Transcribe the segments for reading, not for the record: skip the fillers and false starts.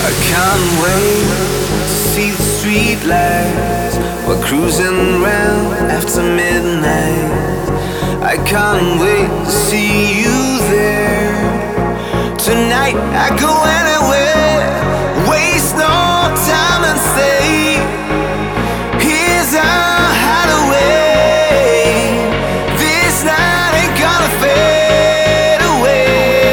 I can't wait to see the street lights. We're cruising round after midnight. I can't wait to see you there. Tonight I go anywhere, waste no time and say, here's our hideaway. This night ain't gonna fade away.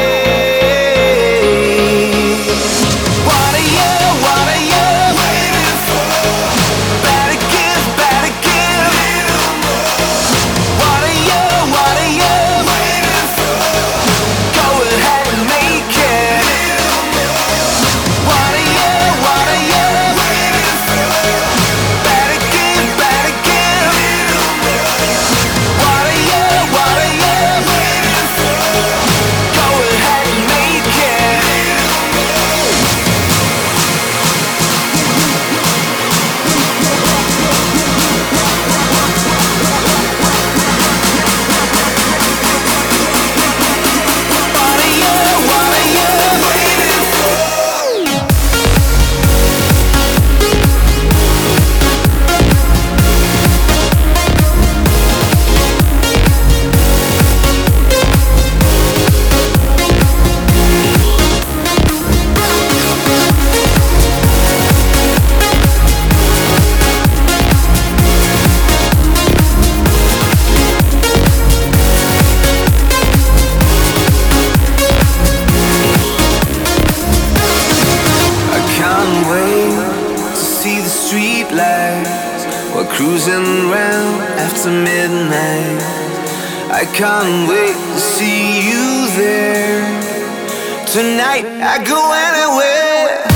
What are you waiting for? Better give, little more. What are you waiting for? Go ahead and make it. Little more. What are you waiting for? Better give, little more. What are you waiting for? Go ahead and make it. What are you waiting for? I can't wait to see the street lights. We're cruising round after midnight. I can't wait to see you there. Tonight I go anywhere.